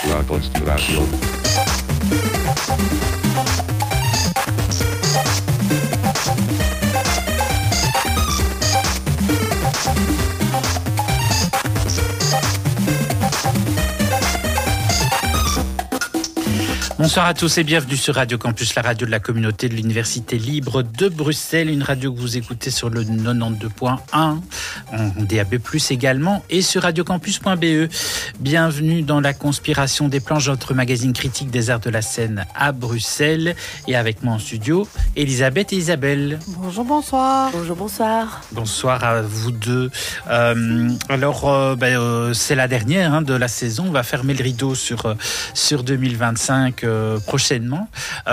La Conspiration. Bonsoir à tous et bienvenue sur Radio Campus, la radio de la communauté de l'Université libre de Bruxelles, une radio que vous écoutez sur le 92.1, en DAB+, également, et sur radiocampus.be. Bienvenue dans la conspiration des planches, notre magazine critique des arts de la scène à Bruxelles, et avec moi en studio, Elisabeth et Isabelle. Bonjour, bonsoir. Bonjour, bonsoir. Bonsoir à vous deux. C'est la dernière de la saison, on va fermer le rideau sur 2025 prochainement.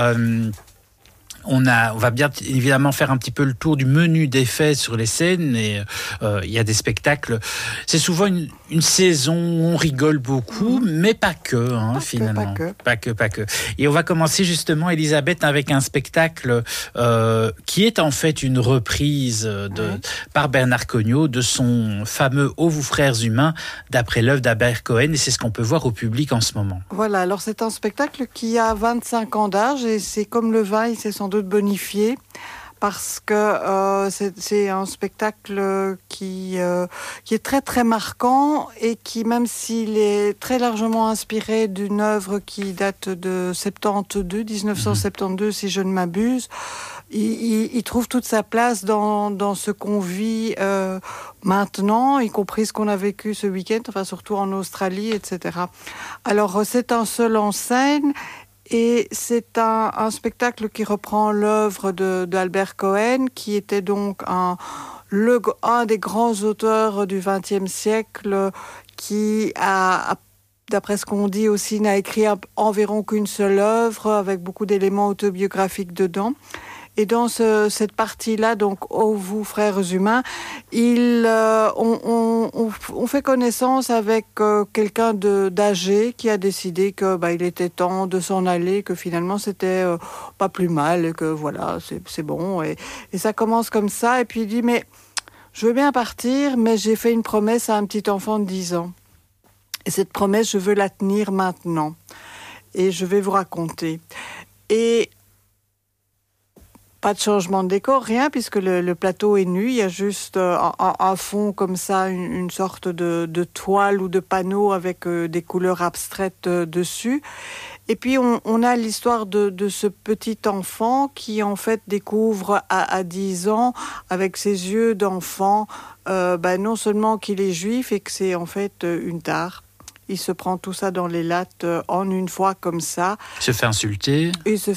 On va bien évidemment faire un petit peu le tour du menu des faits sur les scènes et il y a des spectacles. C'est souvent une saison où on rigole beaucoup, mais pas que, finalement. Pas que. Et on va commencer justement, Elisabeth, avec un spectacle qui est en fait une reprise par Bernard Cognot de son fameux « Ô vous frères humains » d'après l'œuvre d'Albert Cohen, et c'est ce qu'on peut voir au public en ce moment. Voilà, alors c'est un spectacle qui a 25 ans d'âge et c'est comme le vin, il s'est sans doute bonifié parce que c'est un spectacle qui est très très marquant et qui, même s'il est très largement inspiré d'une œuvre qui date de 1972 si je ne m'abuse, il trouve toute sa place dans ce qu'on vit maintenant, y compris ce qu'on a vécu ce week-end, enfin surtout en Australie, etc. Alors c'est un seul en scène. Et c'est un spectacle qui reprend l'œuvre d'Albert Cohen, qui était donc un des grands auteurs du XXe siècle, qui a, d'après ce qu'on dit aussi, n'a écrit environ qu'une seule œuvre, avec beaucoup d'éléments autobiographiques dedans. Et dans cette partie-là, donc, ô vous frères humains, on fait connaissance avec quelqu'un d'âgé qui a décidé que il était temps de s'en aller, que finalement c'était pas plus mal, et que voilà, c'est bon. Et ça commence comme ça. Et puis il dit, mais je veux bien partir, mais j'ai fait une promesse à un petit enfant de 10 ans. Et cette promesse, je veux la tenir maintenant. Et je vais vous raconter. Et pas de changement de décor, rien, puisque le plateau est nu. Il y a juste un fond comme ça, une sorte de toile ou de panneau avec des couleurs abstraites dessus. Et puis on a l'histoire de ce petit enfant qui en fait découvre à 10 ans, avec ses yeux d'enfant, non seulement qu'il est juif et que c'est en fait une tare. Il se prend tout ça dans les lattes en une fois comme ça. Il se fait insulter.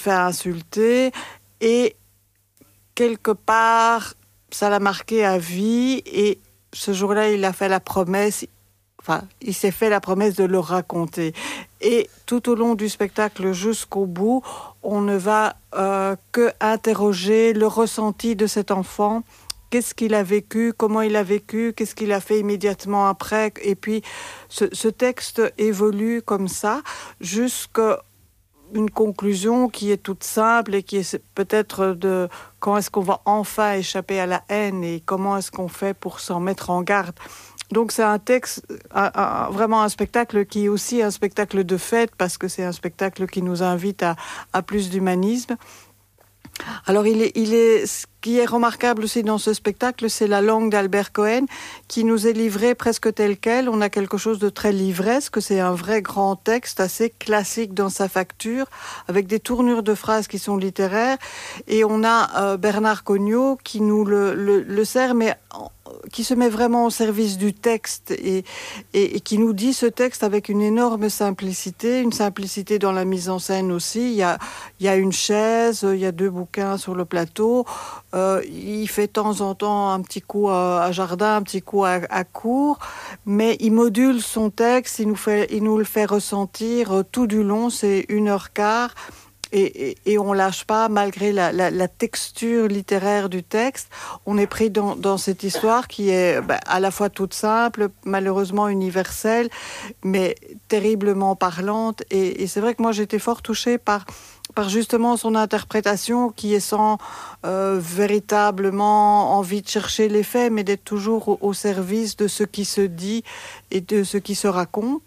Et quelque part, ça l'a marqué à vie, et ce jour-là, il s'est fait la promesse de le raconter. Et tout au long du spectacle, jusqu'au bout, on ne va que interroger le ressenti de cet enfant. Qu'est-ce qu'il a vécu, comment il a vécu, qu'est-ce qu'il a fait immédiatement après. Et puis, ce texte évolue comme ça, jusqu'à une conclusion qui est toute simple et qui est peut-être de quand est-ce qu'on va enfin échapper à la haine et comment est-ce qu'on fait pour s'en mettre en garde. Donc c'est un texte, vraiment un spectacle qui est aussi un spectacle de fête, parce que c'est un spectacle qui nous invite à plus d'humanisme. Alors ce qui est remarquable aussi dans ce spectacle, c'est la langue d'Albert Cohen qui nous est livrée presque telle quelle. On a quelque chose de très livresque, c'est un vrai grand texte assez classique dans sa facture, avec des tournures de phrases qui sont littéraires. Et on a Bernard Cognot qui nous le sert, mais qui se met vraiment au service du texte et qui nous dit ce texte avec une énorme simplicité, une simplicité dans la mise en scène aussi. Il y a une chaise, il y a 2 bouquins sur le plateau, il fait de temps en temps un petit coup à jardin, un petit coup à cour, mais il module son texte, il nous le fait ressentir tout du long, c'est 1h15. Et on lâche pas, malgré la texture littéraire du texte. On est pris dans cette histoire qui est à la fois toute simple, malheureusement universelle, mais terriblement parlante. Et c'est vrai que moi j'étais fort touchée par justement son interprétation, qui est sans véritablement envie de chercher les faits, mais d'être toujours au service de ce qui se dit et de ce qui se raconte.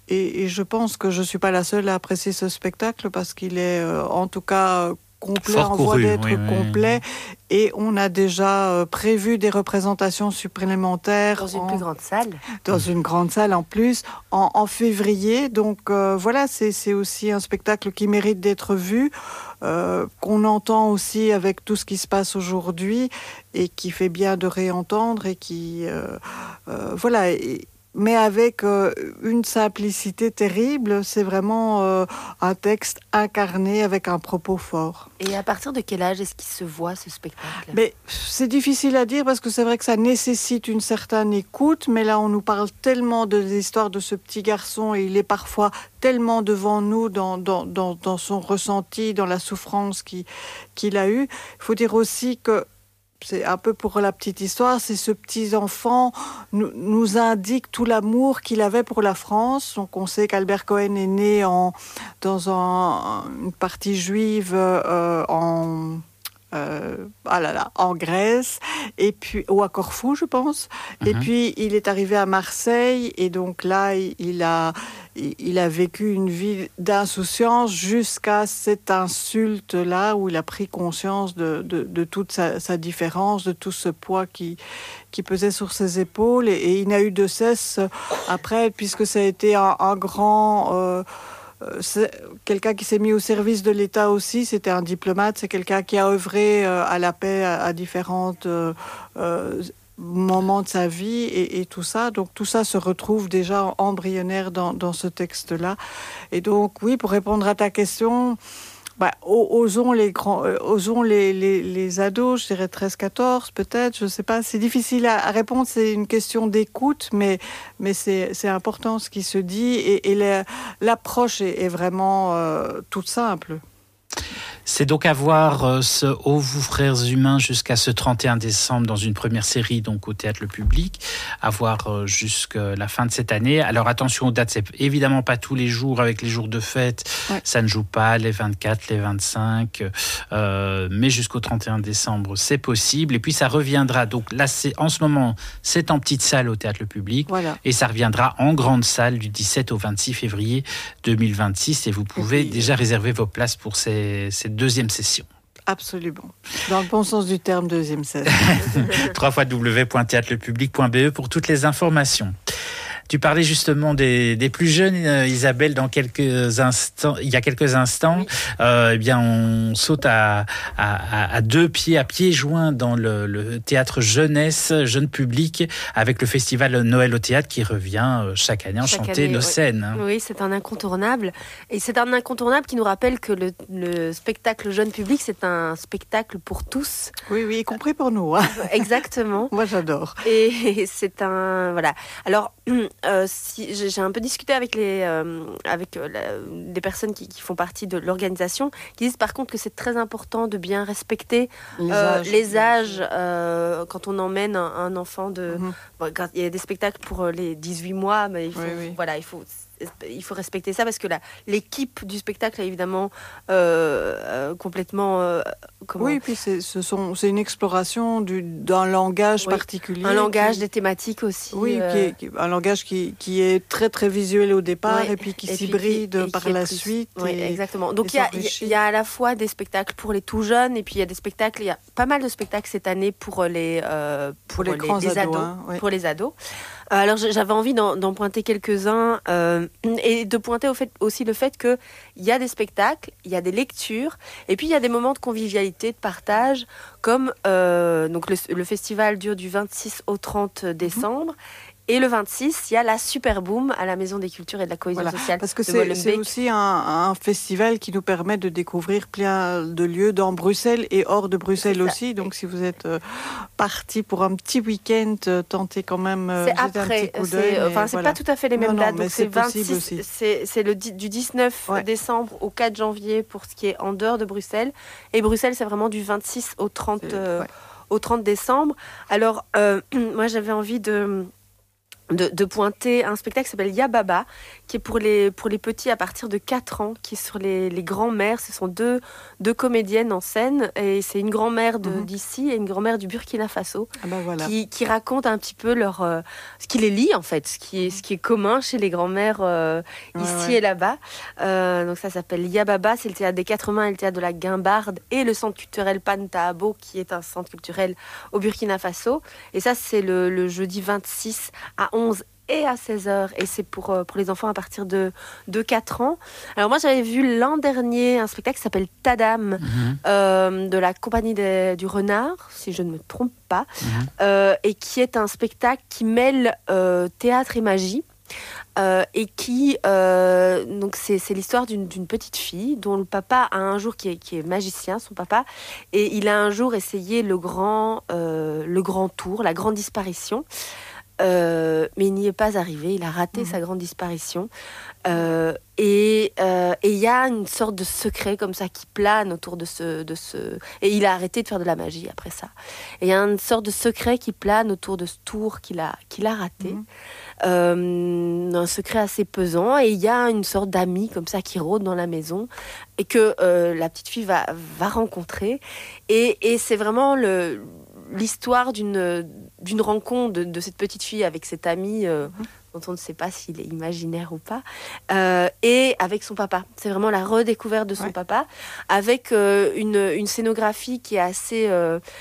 et je pense que je ne suis pas la seule à apprécier ce spectacle parce qu'il est en tout cas complet, Fort en voie couru, d'être oui. complet. Et on a déjà prévu des représentations supplémentaires. Dans une plus grande salle. Dans une grande salle en plus, en février. Donc voilà, c'est aussi un spectacle qui mérite d'être vu, qu'on entend aussi avec tout ce qui se passe aujourd'hui et qui fait bien de réentendre et qui... voilà... mais avec une simplicité terrible. C'est vraiment un texte incarné avec un propos fort. Et à partir de quel âge est-ce qu'il se voit, ce spectacle ? Mais c'est difficile à dire parce que c'est vrai que ça nécessite une certaine écoute, mais là on nous parle tellement de l'histoire de ce petit garçon et il est parfois tellement devant nous dans son ressenti, dans la souffrance qu'il a eue. Il faut dire aussi que c'est un peu pour la petite histoire, c'est ce petit enfant nous indique tout l'amour qu'il avait pour la France. Donc on sait qu'Albert Cohen est né dans une partie juive en Grèce, et puis, ou à Corfou, je pense. Et puis, il est arrivé à Marseille, et donc là, il a vécu une vie d'insouciance jusqu'à cette insulte-là, où il a pris conscience de toute sa différence, de tout ce poids qui pesait sur ses épaules, et il n'a eu de cesse après, puisque ça a été un grand... c'est quelqu'un qui s'est mis au service de l'État aussi, c'était un diplomate, c'est quelqu'un qui a œuvré à la paix à différentes moments de sa vie et tout ça. Donc tout ça se retrouve déjà embryonnaire dans ce texte-là. Et donc oui, pour répondre à ta question... osons les ados, je dirais 13-14 peut-être, je ne sais pas. C'est difficile à répondre, c'est une question d'écoute, mais c'est important ce qui se dit et l'approche est vraiment toute simple. C'est donc à voir ce Ô vous frères humains jusqu'à ce 31 décembre dans une première série donc au Théâtre Le Public, à voir jusqu'à la fin de cette année. Alors attention aux dates, c'est évidemment pas tous les jours avec les jours de fête, ouais. Ça ne joue pas les 24, les 25, mais jusqu'au 31 décembre c'est possible. Et puis ça reviendra, donc là en ce moment c'est en petite salle au Théâtre Le Public, voilà. Et ça reviendra en grande salle du 17 au 26 février 2026 et vous pouvez déjà réserver vos places pour cette deuxième session. Absolument. Dans le bon sens du terme, deuxième session. www.theatrepublic.be pour toutes les informations. Tu parlais justement des plus jeunes, Isabelle, il y a quelques instants. Oui. Eh bien, on saute à pieds joints dans le théâtre jeunesse, jeune public, avec le festival Noël au théâtre qui revient chaque année enchanter nos scènes. Oui, c'est un incontournable. Et c'est un incontournable qui nous rappelle que le spectacle jeune public, c'est un spectacle pour tous. Oui, y compris pour nous. Hein. Exactement. Moi, j'adore. Et c'est un... Voilà. Alors... si j'ai un peu discuté avec les personnes qui font partie de l'organisation, qui disent par contre que c'est très important de bien respecter les âges quand on emmène un enfant de... Bon, il y a des spectacles pour les 18 mois, mais il faut respecter ça parce que l'équipe du spectacle est évidemment complètement... Oui, puis c'est une exploration d'un langage particulier. Un langage, des thématiques aussi. Oui, un langage qui est très très visuel au départ et puis qui s'hybride par la suite. Oui, exactement. Donc il y a à la fois des spectacles pour les tout jeunes et puis il y a pas mal de spectacles cette année pour les ados. Pour les ados. Alors j'avais envie d'en pointer quelques-uns et de pointer aussi le fait qu'il y a des spectacles, il y a des lectures et puis il y a des moments de convivialité, de partage comme donc le festival dure du 26 au 30 décembre. Et le 26, il y a la Super Boom à la Maison des Cultures et de la Cohésion sociale. Parce que c'est aussi un festival qui nous permet de découvrir plein de lieux dans Bruxelles et hors de Bruxelles aussi. Donc si vous êtes parti pour un petit week-end, tentez quand même c'est après, un petit coup d'œil. C'est pas tout à fait les mêmes dates. Donc c'est 26, c'est du 19 décembre au 4 janvier pour ce qui est en dehors de Bruxelles. Et Bruxelles, c'est vraiment du 26 au 30 décembre. Alors, moi, j'avais envie de pointer un spectacle qui s'appelle Yababa, qui est pour les petits à partir de 4 ans, qui est sur les grands-mères. Ce sont deux comédiennes en scène, et c'est une grand-mère d'ici et une grand-mère du Burkina Faso, qui racontent un petit peu ce qui les lie en fait, ce qui est commun chez les grands-mères ici et là-bas. Donc ça s'appelle Yababa, c'est le théâtre des 4 mains et le théâtre de la Guimbarde et le centre culturel Pantahabo, qui est un centre culturel au Burkina Faso. Et ça, c'est le jeudi 26 à 11 et à 16h, et c'est pour les enfants à partir de 4 ans. Alors moi, j'avais vu l'an dernier un spectacle qui s'appelle Tadam, de la compagnie du Renard, si je ne me trompe pas, et qui est un spectacle qui mêle théâtre et magie. Et qui donc c'est l'histoire d'une petite fille dont le papa a un jour qui est magicien, son papa, et il a un jour essayé le grand tour, la grande disparition. Mais il n'y est pas arrivé, il a raté sa grande disparition. Et il y a une sorte de secret comme ça qui plane autour de ce... Et il a arrêté de faire de la magie après ça. Et il y a une sorte de secret qui plane autour de ce tour qu'il a raté. Un secret assez pesant. Et il y a une sorte d'ami comme ça qui rôde dans la maison et que la petite fille va rencontrer. Et c'est vraiment l'histoire d'une rencontre de cette petite fille avec cet ami dont on ne sait pas s'il est imaginaire ou pas, et avec son papa. C'est vraiment la redécouverte de son papa, avec une scénographie qui est assez...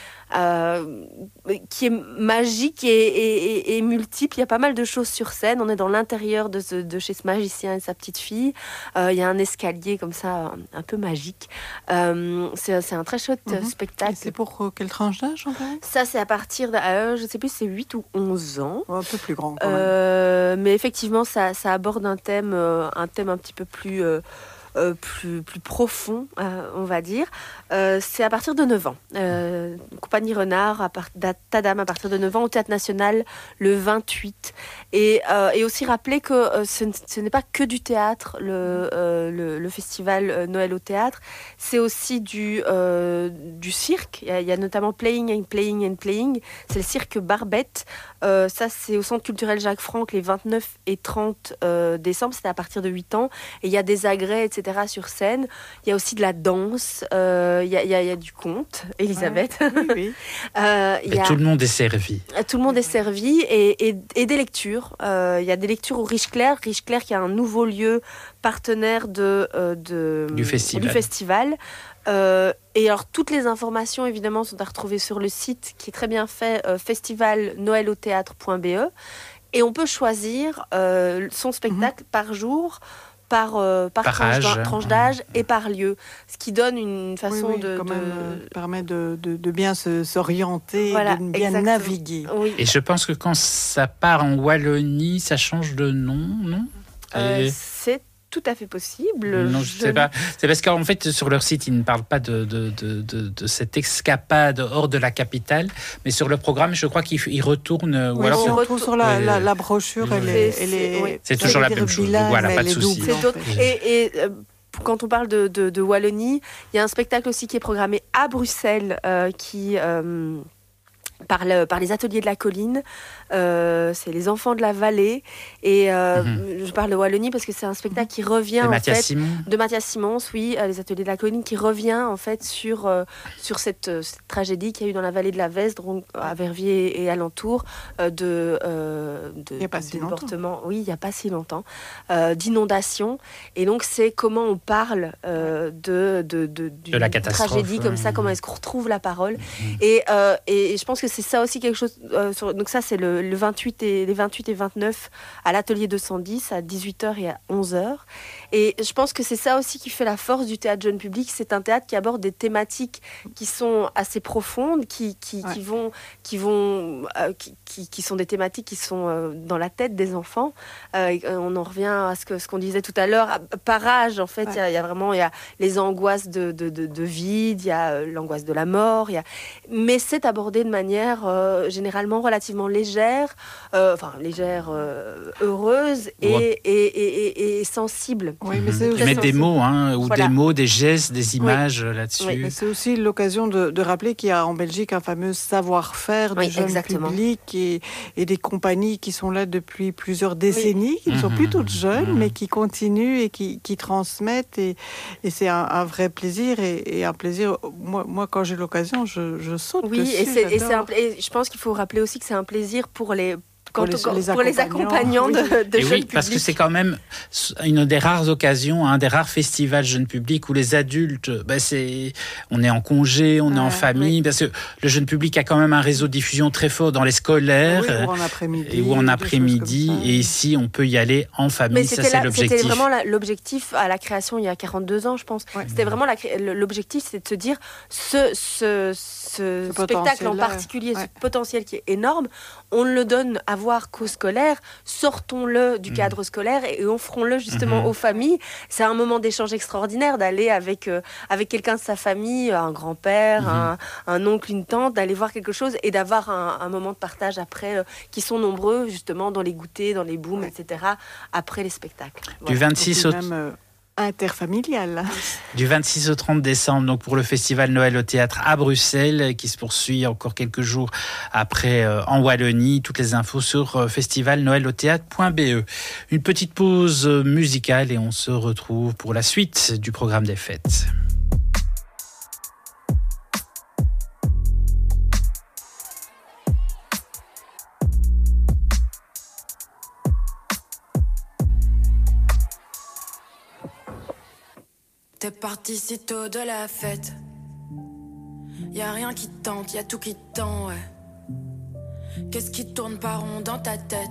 qui est magique et multiple. Il y a pas mal de choses sur scène. On est dans l'intérieur de chez ce magicien et sa petite fille. Il y a un escalier comme ça, un peu magique. C'est un très chouette spectacle. Et c'est pour quelle tranche d'âge en fait ? Ça, c'est à partir de, je ne sais plus, c'est 8 ou 11 ans. Un peu plus grand quand même. Mais effectivement, ça aborde un thème un petit peu plus profond, on va dire. C'est à partir de 9 ans. Compagnie Renard, Tadam, à partir de 9 ans, au Théâtre National, le 28. Et aussi rappeler que ce n'est pas que du théâtre, le festival Noël au théâtre. C'est aussi du cirque. Il y a notamment Playing and Playing and Playing. C'est le cirque Barbette. Ça, c'est au Centre culturel Jacques Franck, les 29 et 30 décembre. C'était à partir de 8 ans. Et il y a des agrès, etc. sur scène. Il y a aussi de la danse. Il y a du conte, Elisabeth. Oui. Tout le monde est servi. Tout le monde est servi et des lectures. Il y a des lectures au Riche-Clair. Riche-Clair qui est un nouveau lieu partenaire du festival. Et alors, toutes les informations, évidemment, sont à retrouver sur le site qui est très bien fait, festivalnoelautheatre.be. Et on peut choisir son spectacle par jour, par tranche d'âge et par lieu. Ce qui donne une façon permet de bien s'orienter, de bien naviguer. Oui. Et je pense que quand ça part en Wallonie, ça change de nom, non ? C'est tout à fait possible. Non, je ne sais pas. C'est parce qu'en fait, sur leur site, ils ne parlent pas de cette escapade hors de la capitale, mais sur le programme, je crois qu'ils retournent. Oui, on retrouve sur la brochure, c'est toujours la même chose. Voilà, pas de souci. Et quand on parle de Wallonie, il y a un spectacle aussi qui est programmé à Bruxelles, par les ateliers de la colline. C'est les enfants de la vallée, et je parle de Wallonie parce que c'est un spectacle qui revient de Mathias Simons, les ateliers de la colline, qui revient en fait sur cette tragédie qu'il y a eu dans la vallée de la Vesdre, à Verviers et alentour, déportement, il n'y a pas si longtemps, d'inondation. Et donc c'est comment on parle de la catastrophe, tragédie comme ça, comment est-ce qu'on retrouve la parole. Et je pense que c'est ça aussi quelque chose. Donc ça, c'est les 28 et 29 à l'atelier 210 à 18h et à 11h. Et je pense que c'est ça aussi qui fait la force du théâtre jeune public. C'est un théâtre qui aborde des thématiques qui sont assez profondes, qui sont des thématiques qui sont dans la tête des enfants. On en revient à ce qu'on disait tout à l'heure. Par âge, en fait, il y a les angoisses de vide, il y a l'angoisse de la mort. Mais c'est abordé de manière manière généralement relativement légère, heureuse et sensible. Oui, mais c'est aussi... mettre des mots, ou des mots, des gestes, des images là-dessus. Oui, mais c'est aussi l'occasion de rappeler qu'il y a en Belgique un fameux savoir-faire du jeune public et des compagnies qui sont là depuis plusieurs décennies, qui ne sont plus toutes jeunes, mais qui continuent et qui transmettent. Et c'est un vrai plaisir et un plaisir. Moi, quand j'ai l'occasion, je saute dessus. Et je pense qu'il faut rappeler aussi que c'est un plaisir pour les accompagnants de jeunes publics. Parce que c'est quand même une des rares occasions, un des rares festivals jeunes publics où les adultes, on est en congé, on est en famille, parce que le jeune public a quand même un réseau de diffusion très fort dans les scolaires ou en après-midi, et ici on peut y aller en famille. Mais c'est l'objectif. C'était vraiment l'objectif à la création il y a 42 ans, je pense. Ouais. C'était vraiment l'objectif, c'est de se dire ce spectacle en particulier, ce potentiel qui est énorme, on ne le donne à voir qu'aux scolaires, sortons-le du cadre scolaire et offrons-le justement aux familles. C'est un moment d'échange extraordinaire d'aller avec quelqu'un de sa famille, un grand-père, un oncle, une tante, d'aller voir quelque chose et d'avoir un moment de partage après, qui sont nombreux justement dans les goûters, dans les booms, etc., après les spectacles. Voilà. Du 26 au... interfamilial. Du 26 au 30 décembre, donc pour le festival Noël au théâtre à Bruxelles, qui se poursuit encore quelques jours après en Wallonie. Toutes les infos sur festivalnoelautheatre.be. Une petite pause musicale et on se retrouve pour la suite du programme des fêtes. T'es parti si tôt de la fête. Y'a rien qui te tente, y'a tout qui te tend, ouais. Qu'est-ce qui tourne pas rond dans ta tête?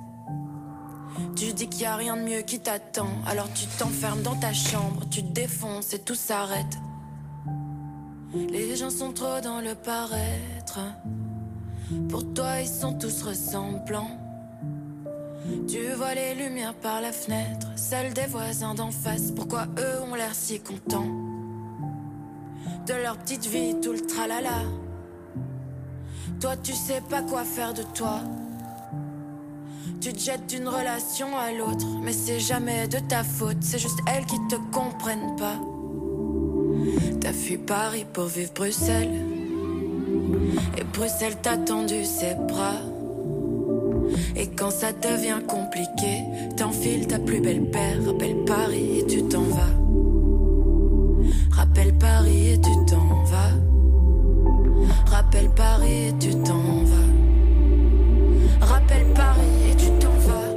Tu dis qu'il y a rien de mieux qui t'attend. Alors tu t'enfermes dans ta chambre, tu te défonces et tout s'arrête. Les gens sont trop dans le paraître. Pour toi ils sont tous ressemblants. Tu vois les lumières par la fenêtre, celles des voisins d'en face. Pourquoi eux ont l'air si contents de leur petite vie, tout le tralala. Toi tu sais pas quoi faire de toi. Tu te jettes d'une relation à l'autre, mais c'est jamais de ta faute. C'est juste elles qui te comprennent pas. T'as fui Paris pour vivre Bruxelles, et Bruxelles t'a tendu ses bras. Et quand ça devient compliqué, t'enfiles ta plus belle paire. Rappelle Paris et tu t'en vas. Rappelle Paris et tu t'en vas. Rappelle Paris et tu t'en vas. Rappelle Paris et tu t'en vas.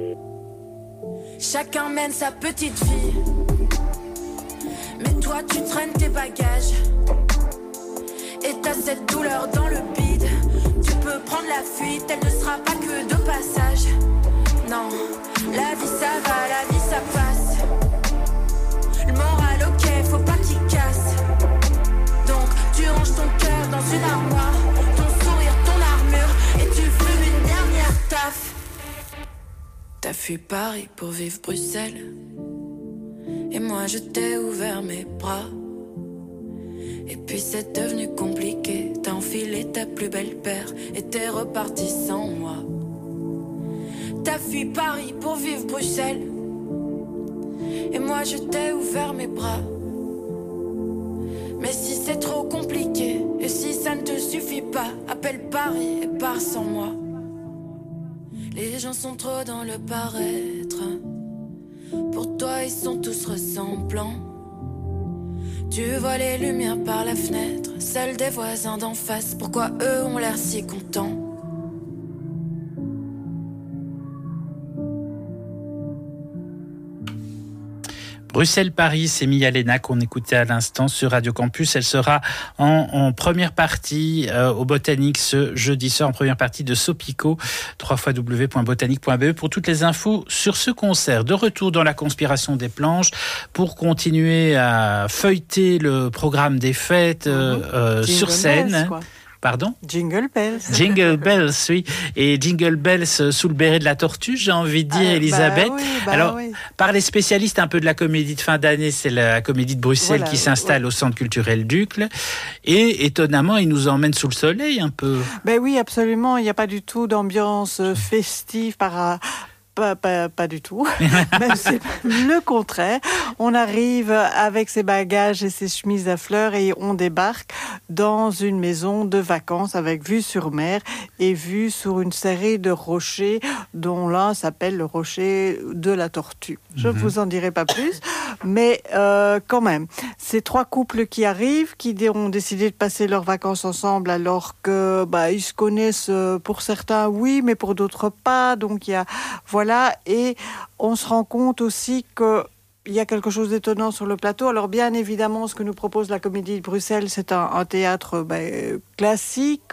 Chacun mène sa petite vie, mais toi tu traînes tes bagages. Et t'as cette douleur dans le bide. Tu peux prendre la fuite, elle ne sera pas que de passage. Non, la vie ça va, la vie ça passe. Le moral ok, faut pas qu'il casse. Donc tu ranges ton cœur dans une armoire, ton sourire, ton armure, et tu fumes une dernière taf. T'as fui Paris pour vivre Bruxelles, et moi je t'ai ouvert mes bras. Et puis c'est devenu compliqué, t'as enfilé ta plus belle paire et t'es reparti sans moi. T'as fui Paris pour vivre Bruxelles, et moi je t'ai ouvert mes bras. Mais si c'est trop compliqué, et si ça ne te suffit pas, appelle Paris et pars sans moi. Les gens sont trop dans le paraître. Pour toi ils sont tous ressemblants. Tu vois les lumières par la fenêtre, celles des voisins d'en face. Pourquoi eux ont l'air si contents? Bruxelles-Paris, c'est Mia Lena qu'on écoutait à l'instant sur Radio Campus. Elle sera en première partie au Botanique ce jeudi soir, en première partie de Sopico, www.botanique.be pour toutes les infos sur ce concert. De retour dans la conspiration des planches pour continuer à feuilleter le programme des fêtes sur scène. Pardon ? Jingle Bells. Jingle Bells, oui. Et Jingle Bells sous le béret de la tortue, j'ai envie de dire, Elisabeth. Par les spécialistes un peu de la comédie de fin d'année, c'est la comédie de Bruxelles qui s'installe au Centre culturel Ducle. Et étonnamment, il nous emmène sous le soleil un peu. Ben oui, absolument. Il n'y a pas du tout d'ambiance festive Pas du tout, même c'est le contraire. On arrive avec ses bagages et ses chemises à fleurs et on débarque dans une maison de vacances avec vue sur mer et vue sur une série de rochers dont l'un s'appelle le rocher de la tortue. Je ne vous en dirai pas plus, mais quand même, ces 3 couples qui arrivent, qui ont décidé de passer leurs vacances ensemble alors que ils se connaissent pour certains, oui, mais pour d'autres pas. Donc il y a et on se rend compte aussi qu'il y a quelque chose d'étonnant sur le plateau. Alors bien évidemment, ce que nous propose la Comédie de Bruxelles, c'est un théâtre classique,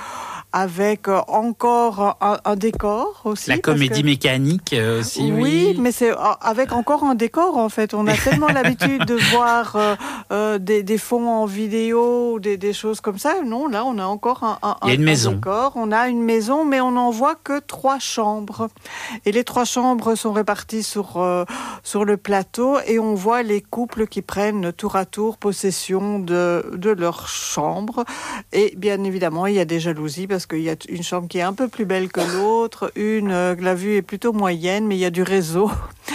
avec encore un décor aussi. La comédie mécanique aussi, oui. Mais c'est avec encore un décor, en fait. On a tellement l'habitude de voir des fonds en vidéo, des choses comme ça. Non, là, on a encore un décor. On a une maison, mais on n'en voit que 3 chambres. Et les 3 chambres sont réparties sur le plateau et on voit les couples qui prennent tour à tour possession de leur chambre. Et bien évidemment, il y a des jalousies parce qu'il y a une chambre qui est un peu plus belle que l'autre, la vue est plutôt moyenne, mais il y a du réseau,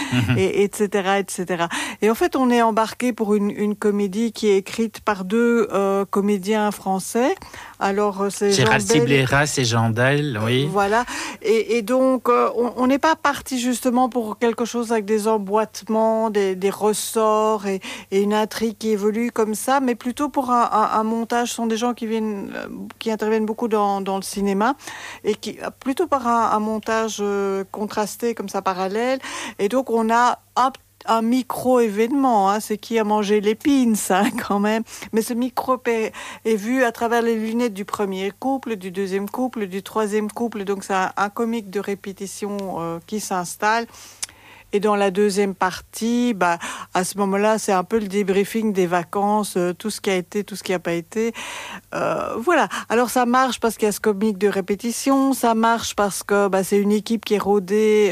etc., etc. Et en fait, on est embarqué pour une comédie qui est écrite par 2 comédiens français. Alors, c'est Gérald Sibleras et Jean Dalle, oui. Voilà. Et donc, on n'est pas parti justement pour quelque chose avec des emboîtements, des ressorts et une intrigue qui évolue comme ça, mais plutôt pour un montage. Ce sont des gens qui interviennent beaucoup dans le cinéma et plutôt par un montage contrasté comme ça, parallèle. Et donc, on a un micro-événement, c'est qui a mangé l'épine, ça, quand même. Mais ce micro est vu à travers les lunettes du premier couple, du deuxième couple, du troisième couple. Donc, c'est un comique de répétition qui s'installe. Et dans la deuxième partie, à ce moment-là, c'est un peu le débriefing des vacances, tout ce qui a été, tout ce qui n'a pas été. Voilà. Alors, ça marche parce qu'il y a ce comique de répétition. Ça marche parce que c'est une équipe qui est rodée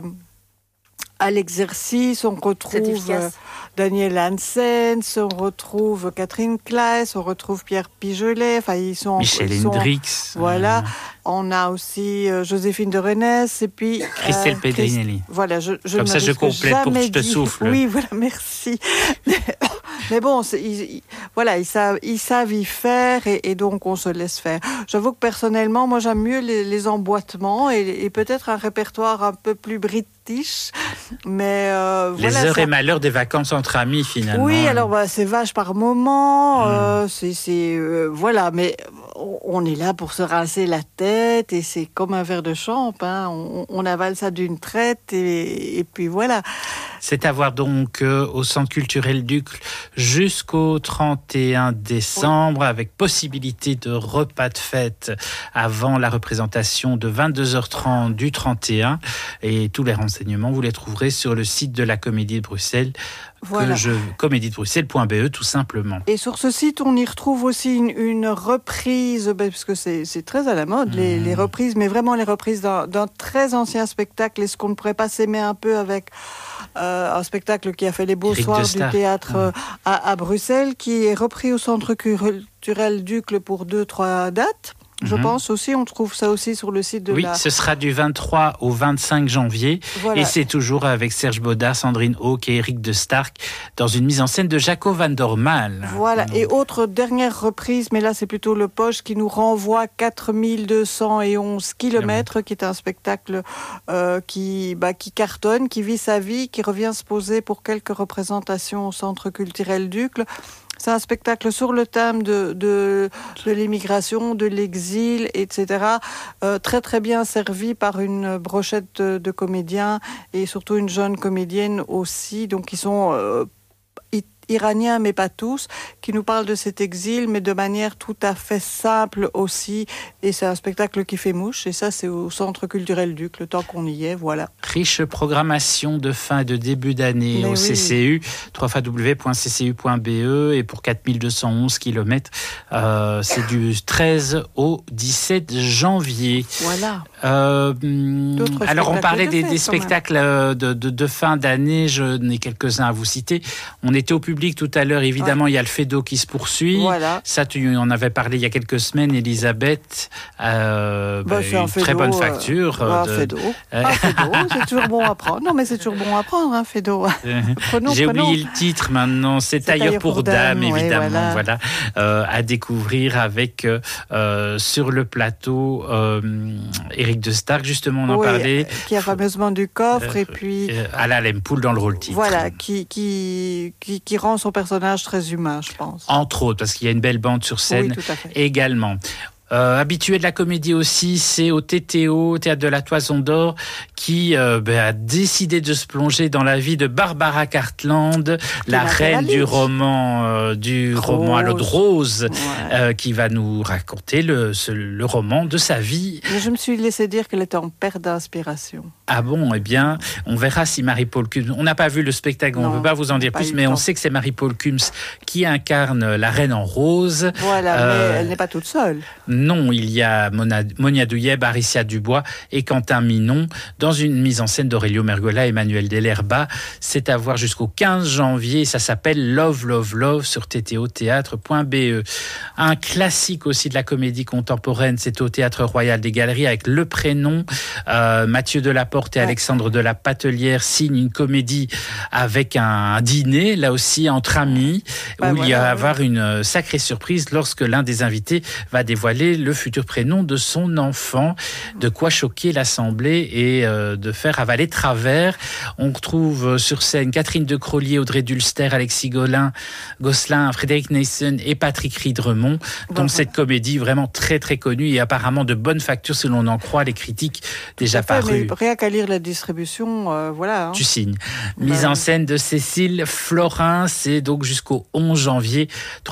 à l'exercice. On retrouve Daniel Hansen, on retrouve Catherine Claes, on retrouve Pierre Pigelet. Enfin, Michel Hendrix. Voilà. On a aussi Joséphine de Rennes et puis Christelle Pedrinelli. Voilà, comme ça je complète pour que je te souffle. Oui, voilà, merci. Mais bon, ils savent y faire et donc on se laisse faire. J'avoue que personnellement, moi j'aime mieux les emboîtements et peut-être un répertoire un peu plus british. Mais les heures et malheurs des vacances entre amis finalement. Oui, alors c'est vache par moment. Voilà, mais on est là pour se rincer la tête et c'est comme un verre de champ. On avale ça d'une traite et puis voilà. C'est à voir donc au Centre culturel Ducle jusqu'au 31 décembre avec possibilité de repas de fête avant la représentation de 22h30 du 31. Et tous les renseignements, vous les trouverez sur le site de la Comédie de Bruxelles. Voilà. comédiedebruxelles.be tout simplement. Et sur ce site, on y retrouve aussi une reprise, parce que c'est très à la mode, les reprises, mais vraiment les reprises d'un très ancien spectacle. Est-ce qu'on ne pourrait pas s'aimer un peu avec un spectacle qui a fait les beaux soirs du théâtre à Bruxelles, qui est repris au Centre culturel Ducle pour 2-3 dates. Je pense aussi, on trouve ça aussi sur le site de Oui, ce sera du 23 au 25 janvier. Voilà. Et c'est toujours avec Serge Baudard, Sandrine Hawk et Eric de Stark dans une mise en scène de Jaco van der Maal. Voilà, et autre dernière reprise, mais là c'est plutôt le Poche qui nous renvoie 4211 kilomètres, qui est un spectacle qui cartonne, qui vit sa vie, qui revient se poser pour quelques représentations au Centre culturel Ducle. C'est un spectacle sur le thème de l'immigration, de l'exil, etc. Très très bien servi par une brochette de comédiens et surtout une jeune comédienne aussi. Donc ils sont iraniens, mais pas tous, qui nous parlent de cet exil, mais de manière tout à fait simple aussi. Et c'est un spectacle qui fait mouche. Et ça, c'est au Centre culturel Duc, le temps qu'on y est, voilà. Riche programmation de fin et de début d'année au CCU, www.ccu.be, et pour 4211 km, c'est du 13 au 17 janvier. Voilà. Alors, on parlait des spectacles de fin d'année. Je n'ai quelques-uns à vous citer. On était au public tout à l'heure, évidemment, il y a le FEDO qui se poursuit. Voilà. Ça, tu en avais parlé il y a quelques semaines, Elisabeth. Une très bonne facture. FEDO. C'est toujours bon à prendre. Non, mais c'est toujours bon à prendre, FEDO. J'ai oublié le titre maintenant. C'est Tailleur pour Dames, évidemment. Voilà. À découvrir avec, sur le plateau, Éric de Starck, justement, on en parlait. Qui a fameusement du coffre, et puis... Alain Lempoul dans le rôle titre. Voilà, qui rend son personnage très humain, je pense. Entre autres, parce qu'il y a une belle bande sur scène également. Habitué de la comédie aussi, c'est au TTO, Théâtre de la Toison d'Or, qui a décidé de se plonger dans la vie de Barbara Cartland, la reine du roman à l'eau de rose, qui va nous raconter le roman de sa vie. Mais je me suis laissé dire qu'elle était en perte d'inspiration. Ah bon, eh bien, on verra si Marie-Paul Cums... On n'a pas vu le spectacle, on ne peut pas vous en dire plus, mais on sait que c'est Marie-Paul Cums qui incarne la reine en rose. Voilà, mais elle n'est pas toute seule. Non, il y a Monia Douyeb, Aricia Dubois et Quentin Minon dans une mise en scène d'Aurelio Mergola et Emmanuel Delerba. C'est à voir jusqu'au 15 janvier. Ça s'appelle Love, Love, Love sur ttotheatre.be. Un classique aussi de la comédie contemporaine, c'est au Théâtre Royal des Galeries avec Le Prénom. Mathieu Delaporte et Alexandre de la Patelière signent une comédie avec un dîner, là aussi entre amis, où il y va avoir une sacrée surprise lorsque l'un des invités va dévoiler le futur prénom de son enfant, de quoi choquer l'Assemblée et de faire avaler travers. On retrouve sur scène Catherine de Crollier, Audrey Dulster, Alexis Gosselin, Frédéric Neyssen et Patrick Ridremont, dont cette comédie vraiment très très connue et apparemment de bonne facture si l'on en croit les critiques déjà parues. Mais rien qu'à lire la distribution, voilà. Tu signes. Mise en scène de Cécile Florin, c'est donc jusqu'au 11 janvier,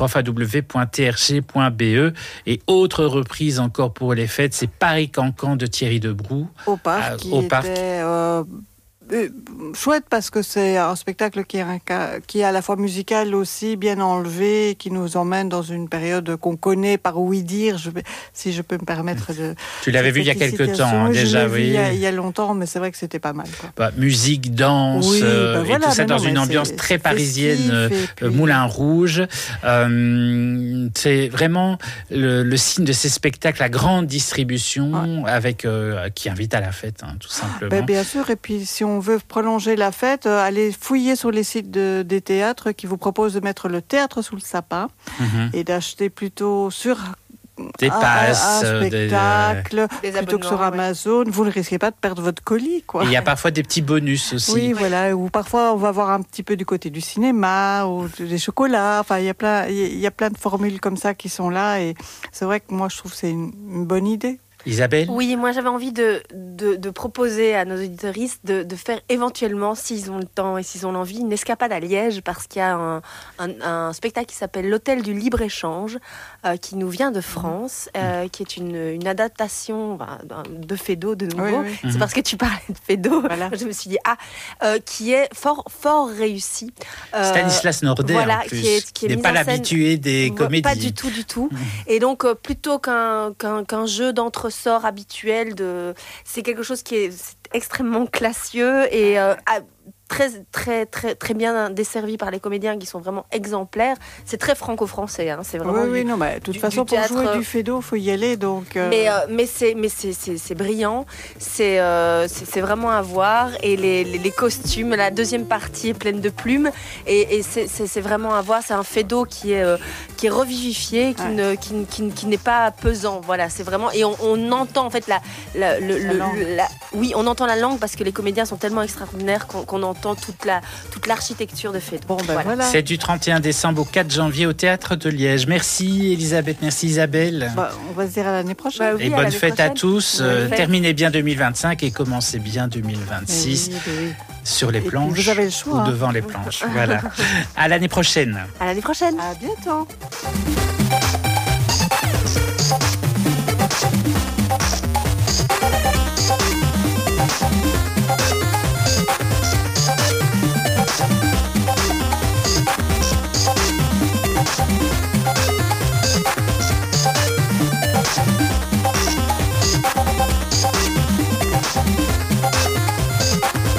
www.trg.be. Et autre reprise encore pour les fêtes, c'est Paris-Cancan de Thierry Debroux. Au parc, était chouette parce que c'est un spectacle qui est à la fois musical aussi, bien enlevé, qui nous emmène dans une période qu'on connaît par ouï dire, si je peux me permettre de... Tu l'avais vu il y a quelques temps, déjà, oui. Il y a longtemps, mais c'est vrai que c'était pas mal. Musique, danse, et tout ça dans une ambiance très parisienne, Moulin Rouge. C'est vraiment le signe de ces spectacles à grande distribution, avec qui invite à la fête, tout simplement. Bien sûr, et puis si on veut prolonger la fête, allez fouiller sur les sites des théâtres qui vous proposent de mettre le théâtre sous le sapin et d'acheter plutôt sur des passes, un spectacle, plutôt que sur Amazon. Vous ne risquez pas de perdre votre colis, quoi. Il y a parfois des petits bonus aussi. Oui, voilà. Ou parfois, on va voir un petit peu du côté du cinéma ou des chocolats. Enfin, il y a plein de formules comme ça qui sont là. Et c'est vrai que moi, je trouve que c'est une bonne idée. Isabelle ? Oui, moi j'avais envie de proposer à nos auditeuristes de faire éventuellement, s'ils ont le temps et s'ils ont l'envie, une escapade à Liège, parce qu'il y a un spectacle qui s'appelle l'Hôtel du Libre-Échange, qui nous vient de France, qui est une adaptation de Feydeau de nouveau. Oui. C'est parce que tu parlais de Feydeau, voilà. Je me suis dit, qui est fort réussi. Stanislas Nordet, voilà, en plus, qui n'est pas l'habitué des comédies. Pas du tout. Et donc, plutôt qu'un jeu d'entre-sort habituel, c'est quelque chose qui est extrêmement classieux et très bien desservi par les comédiens qui sont vraiment exemplaires. C'est très franco-français, c'est vraiment de toute façon pour jouer du Feydeau, faut y aller, donc mais c'est brillant, c'est vraiment à voir, et les costumes, la deuxième partie est pleine de plumes, et c'est vraiment à voir. C'est un Feydeau qui est revivifié, qui n'est pas pesant. Voilà, c'est vraiment, et on entend en fait on entend la langue, parce que les comédiens sont tellement extraordinaires qu'on entend toute l'architecture de Feydeau. Voilà. C'est du 31 décembre au 4 janvier au Théâtre de Liège. Merci Elisabeth, merci Isabelle. On va se dire à l'année prochaine. Et bonne fête à tous. Terminez bien 2025 et commencez bien 2026. Oui. sur les planches vous avez le choix, ou devant les planches. Voilà. À l'année prochaine. À l'année prochaine. À bientôt.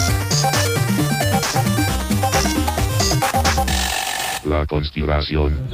La conspiración.